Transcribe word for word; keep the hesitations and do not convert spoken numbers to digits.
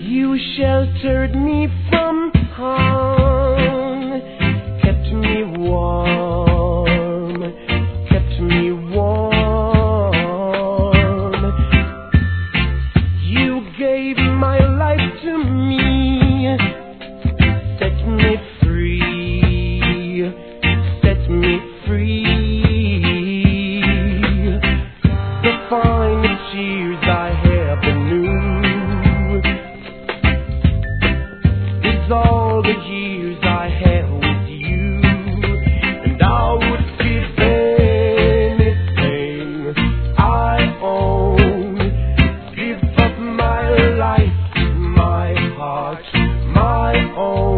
You sheltered me from harm, kept me warm, kept me warm. You gave my life to me, set me free, set me free. The finest years I ever knew is all the years I had with you, and I would give anything I own, give up my life, my heart, my own.